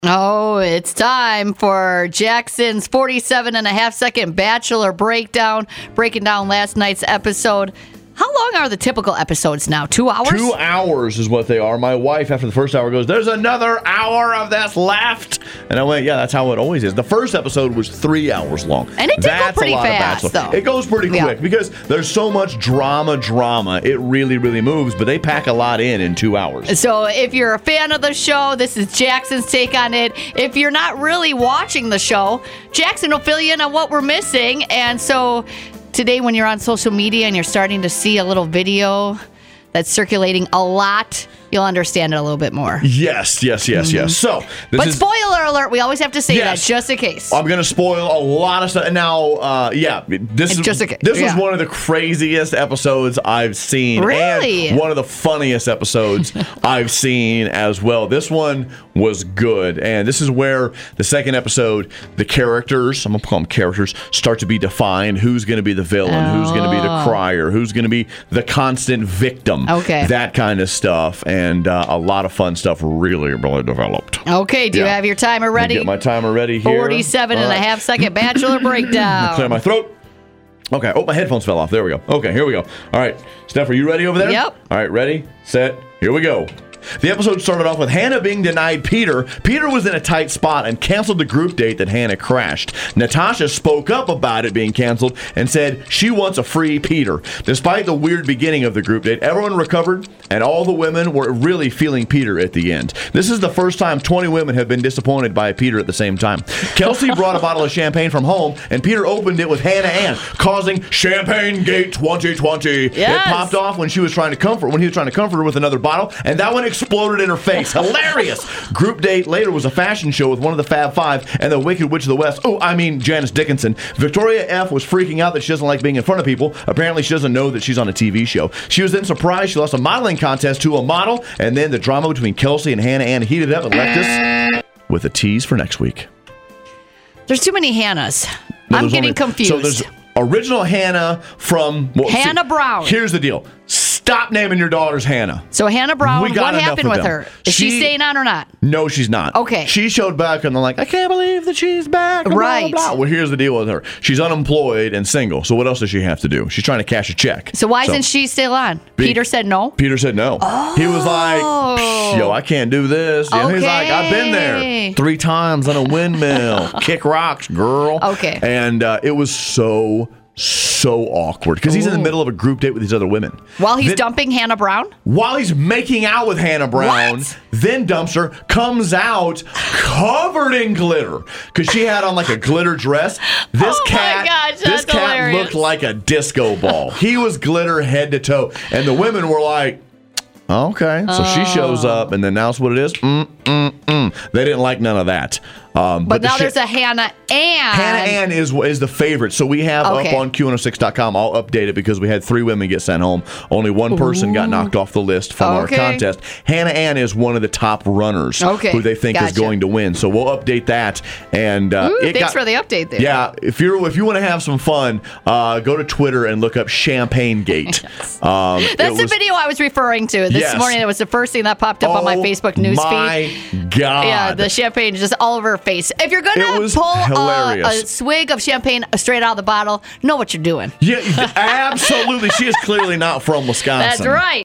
Oh, it's time for Jackson's 47.5-second Bachelor Breakdown, breaking down last night's episode. How long are the typical episodes now? 2 hours? 2 hours is what they are. My wife, after the first hour, goes, "There's another hour of this left." And I went, "Yeah, that's how it always is." The first episode was 3 hours long. And it did go pretty fast, though. It goes pretty quick because there's so much drama. It really, really moves, but they pack a lot in 2 hours. So if you're a fan of the show, this is Jackson's take on it. If you're not really watching the show, Jackson will fill you in on what we're missing. And so today, when you're on social media and you're starting to see a little video that's circulating a lot, you'll understand it a little bit more. Yes. So, spoiler alert, we always have to say that just in case. I'm going to spoil a lot of stuff. Now, this was one of the craziest episodes I've seen. Really? And one of the funniest episodes I've seen as well. This one was good. And this is where the second episode, the characters, I'm going to call them characters, start to be defined. Who's going to be the villain? Who's going to be the crier? Who's going to be the constant victim? Okay. That kind of stuff. And a lot of fun stuff really, really developed. Okay, do you have your timer ready? Get my timer ready here. 47.5-second Bachelor Breakdown. Clear my throat. Okay. Oh, my headphones fell off. There we go. Okay, here we go. All right. Steph, are you ready over there? Yep. All right, ready, set, here we go. The episode started off with Hannah being denied Peter. Peter was in a tight spot and canceled the group date that Hannah crashed. Natasha spoke up about it being canceled and said she wants a free Peter. Despite the weird beginning of the group date, everyone recovered and all the women were really feeling Peter at the end. This is the first time 20 women have been disappointed by Peter at the same time. Kelsey brought a bottle of champagne from home and Peter opened it with Hannah Ann, causing Champagne Gate 2020. Yes. It popped off when he was trying to comfort her with another bottle, and that one exploded in her face. Hilarious. Group date later was a fashion show with one of the Fab Five and the Wicked Witch of the West. Janice Dickinson. Victoria F. was freaking out that she doesn't like being in front of people. Apparently, she doesn't know that she's on a TV show. She was then surprised she lost a modeling contest to a model, and then the drama between Kelsey and Hannah Ann heated up and left us with a tease for next week. There's too many Hannahs. I'm getting confused. So there's original Hannah from... Hannah Brown. Here's the deal. Stop naming your daughters Hannah. So Hannah Brown, what happened with her? Is she staying on or not? No, she's not. Okay. She showed back and they're like, I can't believe that she's back. Right. Blah, blah, blah. Well, here's the deal with her. She's unemployed and single. So what else does she have to do? She's trying to cash a check. So why isn't she still on? Peter said no? Peter said no. Oh. He was like, yo, I can't do this. And he's like, I've been there 3 times on a windmill. Kick rocks, girl. Okay. And it was so awkward because he's in the middle of a group date with these other women. While he's dumping Hannah Brown? While he's making out with Hannah Brown, What? then dumps her, comes out covered in glitter because she had on like a glitter dress. This cat hilarious. looked like a disco ball. He was glitter head to toe. And the women were like, okay. So she shows up and then now it's what it is. They didn't like none of that. But now there's a Hannah Ann. Hannah Ann is the favorite. So we have up on Q106.com. I'll update it because we had 3 women get sent home. Only one person got knocked off the list from our contest. Hannah Ann is one of the top runners who they think is going to win. So we'll update that. And thanks for the update there. Yeah, if you want to have some fun, go to Twitter and look up Champagne Gate. Yes. That's the video I was referring to this morning. It was the first thing that popped up on my Facebook newsfeed. My God. Yeah, the champagne just all over her face. If you're going to pull a swig of champagne straight out of the bottle, know what you're doing. Yeah, absolutely. She is clearly not from Wisconsin. That's right.